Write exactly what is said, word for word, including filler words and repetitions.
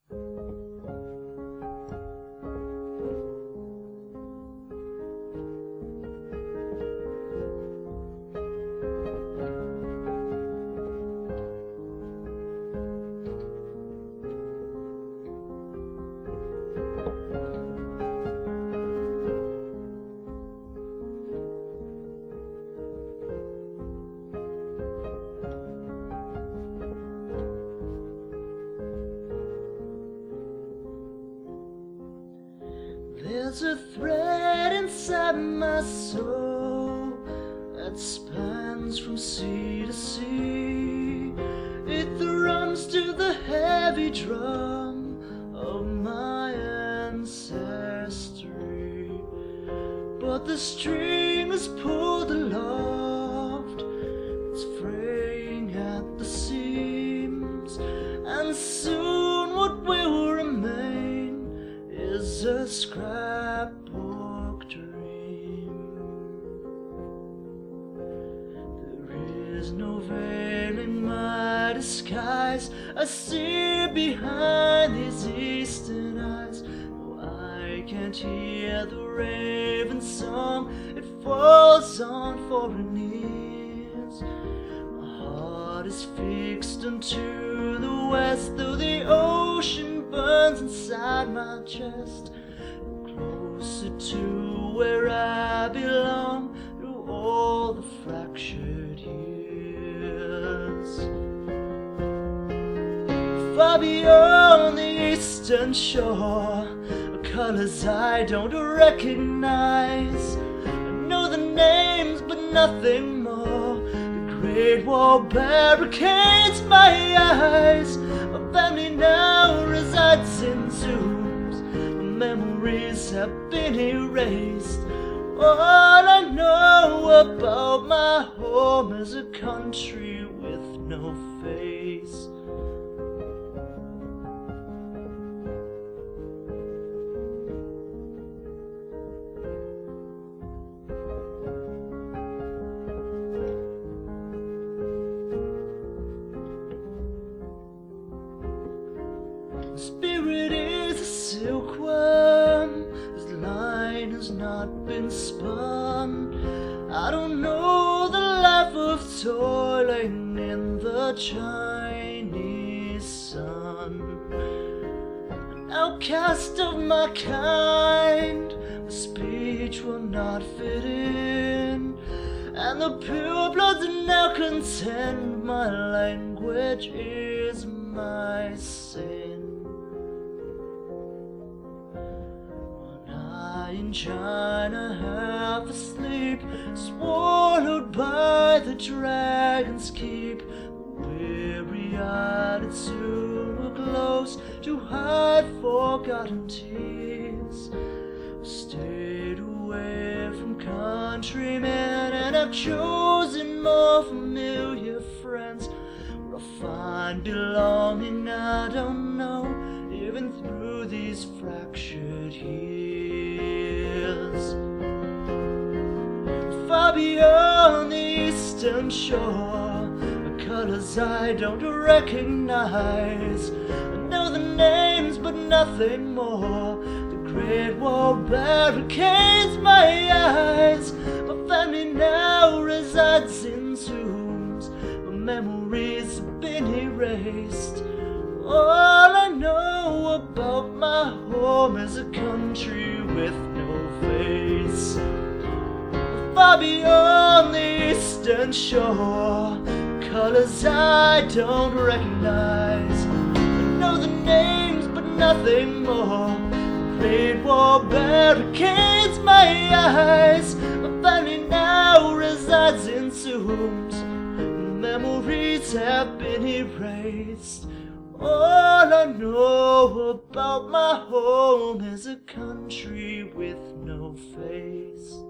There's a thread inside my soul that spans from sea to sea. It thrums to the heavy drum of my ancestry. But the string is pulled aloft, it's fraying at the seams, and soon what will remain is a scrapbook dream. There is no veiling my disguise. I see behind these eastern eyes. No, I can't hear the raven song. It falls on foreign ears. My heart is fixed unto the west, though the ocean burns inside my chest. Closer to where I belong through all the fractured years. Far beyond the eastern shore, colors I don't recognize. I know the names but nothing more. The Great Wall barricades my eyes. My family now resides in zoos. My memories have been erased. All I know about my home is a country with no face. Spirit is a silkworm, his line has not been spun. I don't know the life of toiling in the Chinese sun. An outcast of my kind, my speech will not fit in, and the purebloods are now content. My language is my sin. In China, half asleep, swallowed by the dragon's keep. The weary-eyed soon will close to hide forgotten tears. I've stayed away from countrymen, and I've chosen more familiar friends. Where I'll find belonging I don't know, even through these fractured years. Far beyond the eastern shore, the colors I don't recognize. I know the names but nothing more. The Great Wall barricades my eyes. My family now resides in tombs. My memories have been erased. All I know about my home is a country with no face. Far beyond the eastern shore, colors I don't recognize. I know the names but nothing more. The Great Wall barricades my eyes. My family now resides in tombs. Memories have been erased. All I know about my home is a country with no face.